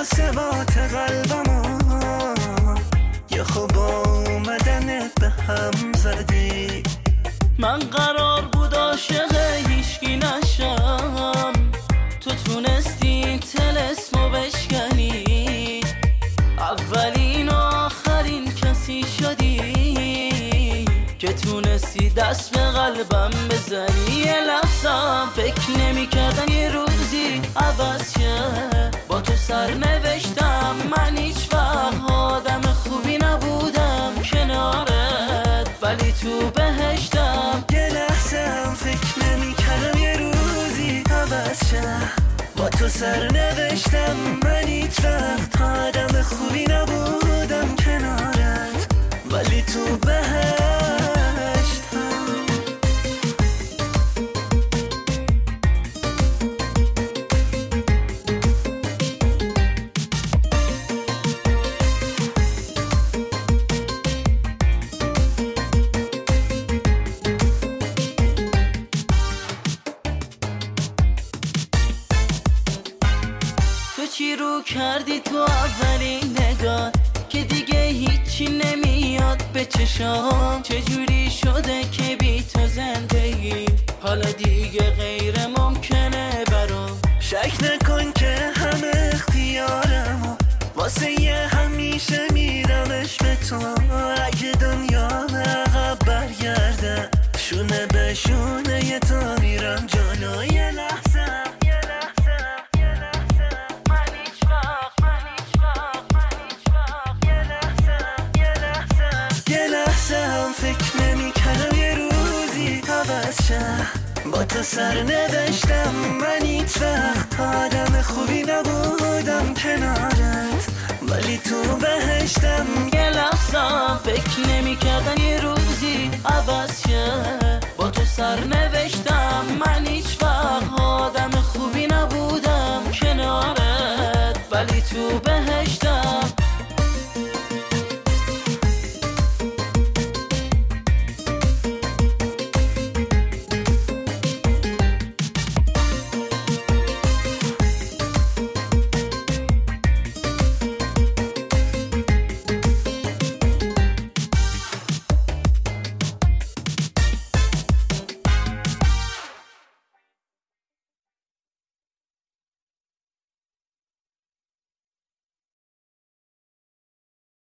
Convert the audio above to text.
محاسبات قلبمو یه خوب اومدنت به هم زدی. من قرار بود عاشق هیچکی نشم، تو تونستی طلسمو بشکنی، اولین و آخرین کسی شدی که تونستی دست به قلبم بزنی. یه لحظم فکر نمی کردم یه روزی عوض شه، با تو سر نوشتم من هیچ وقت آدم خوبی نبودم کنارت، ولی تو بهشتم. یه لحظم فکر نمی کردم یه روزی عوض شه، با تو سر نوشتم من هیچ وقت آدم خوبی نبودم کنارت، ولی تو بهشتم. چی رو کردی تو اولین نگاه که دیگه هیچی نمیاد به چشام؟ چجوری شده که بی تو زندگی حالا دیگه غیر ممکنه برام؟ شک نکن که همه اختیارم واسه یه همیشه میرمش به تو. اگه دنیا عقب برگرده شونه به شونه یه تا میرم جلو. یه لحظه هم فکر نمی کردم یه روزی عوض شه، با تو سر نوشتم من هیچ وقت آدم خوبی نبودم کنارت، ولی تو بهشتم. یه لحظه فکر نمی کردم یه روزی عوض شه، با تو سر نوشتم